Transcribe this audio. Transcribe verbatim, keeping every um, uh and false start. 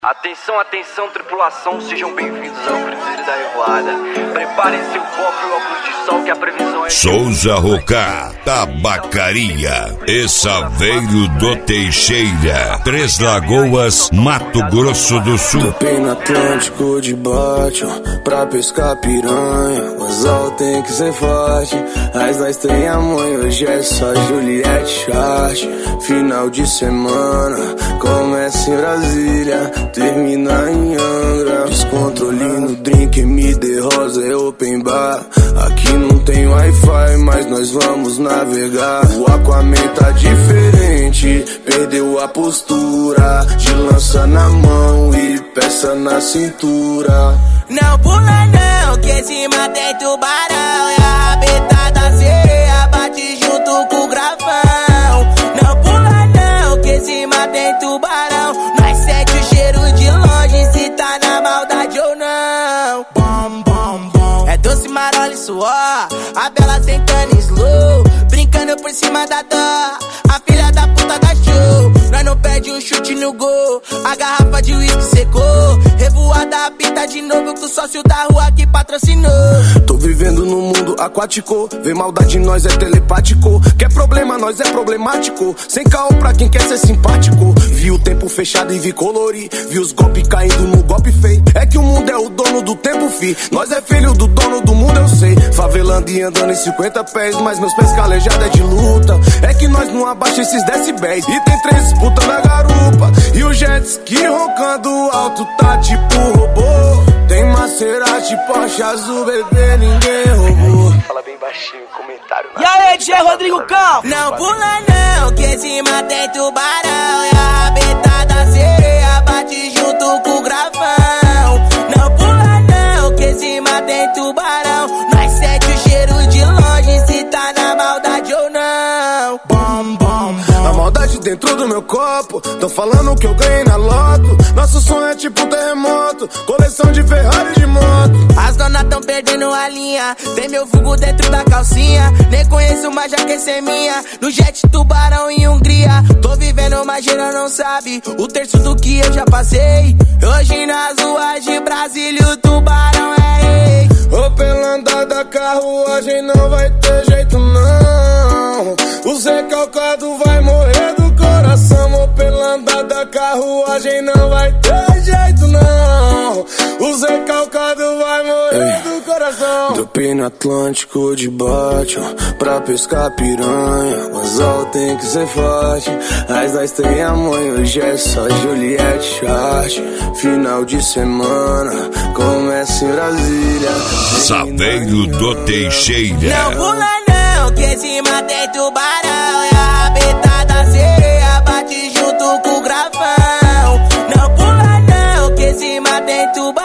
Atenção, atenção, tripulação, sejam bem-vindos ao Cruzeiro da Revoada. Preparem seu copo e óculos de sol que a previsão é... Souza Rocá, Tabacaria, Essaveiro do Teixeira, Três Lagoas, Mato Grosso do Sul. Topei no Atlântico de bote, pra pescar piranha. O anzol tem que ser forte, mas nós tem amanhã. Hoje é só Juliette Chart. Final de semana, começa em Brasília, termina em Angra. Descontrole no drink, M D Rosa é open bar. Aqui não tem Wi-Fi, mas nós vamos navegar. O Aquaman tá diferente, perdeu a postura. De lança na mão e peça na cintura. Não pula não, que esse mantém tubarão. E a rabeta da sereia bate junto com o gravão. Não pula não, que esse mantém tubarão. Nós sente o cheiro de longe, se tá na maldade ou não. Bom, bom, bom. É doce, marola e suor, a bela sentando em slow, brincando por cima da dó. A filha da puta da show, nós não perde um chute no gol. A garrafa de uísque secou, revoada apita de novo com o sócio da rua que patrocinou. Tô vivendo num mundo aquático, vê maldade em nós é telepático. Quer problema, nós é problemático. Sem caô pra quem quer ser simpático. Vi o tempo fechado e vi colorir, vi os golpes caindo no golpe feio. É que o mundo é o dono do tempo, fi. Nós é filho do dono do mundo, eu sei. Favelando e andando em cinquenta pés, mas meus pés calejados é de luta. É que nós não abaixa esses decibéis. E tem três disputas na garupa, e o jet ski roncando alto tá tipo robô. Tem Maserati, Porsche azul, bebê, ninguém roubou. Fala bem baixinho, comentário. E aí, D J Rodrigo Cal? Não pula não, que esse mantém tubarão. E a rabeta da sereia bate junto com o gravão. Não pula não, que esse mantém tubarão. Nós sente o cheiro de longe, se tá na maldade ou não. Bom, bom, bom. A maldade dentro do meu copo, tão falando que eu ganhei na loto. Nosso sonho é tipo terremoto, coleção de Ferrari de moto. As donas tão perdendo a linha, tem meu vulgo dentro da calcinha. Nem conheço, mas já quer ser minha. No jet tubarão em Hungria, tô vivendo, mas geral não sabe o terço do que eu já passei. Hoje nas ruas de Brasília o tubarão é rei. Ô, pela andada, carruagem não vai ter jeito não. O Zé Calcado vai morrer do coração. Ô, pela andada, carruagem não vai ter jeito não. O Zé Calcado vai morrer Ei. do coração. Dopei no Atlântico de bote, pra pescar piranha. O anzol tem que ser forte, mas nós tem amanhã. Hoje é só Juliette Chart. Final de semana, começa em Brasília, Saveiro do Teixeira. Não pula não, que esse mantém tubarão. E a rabeta da sereia bate junto com o gravão. Não pula não, que esse mantém tubarão.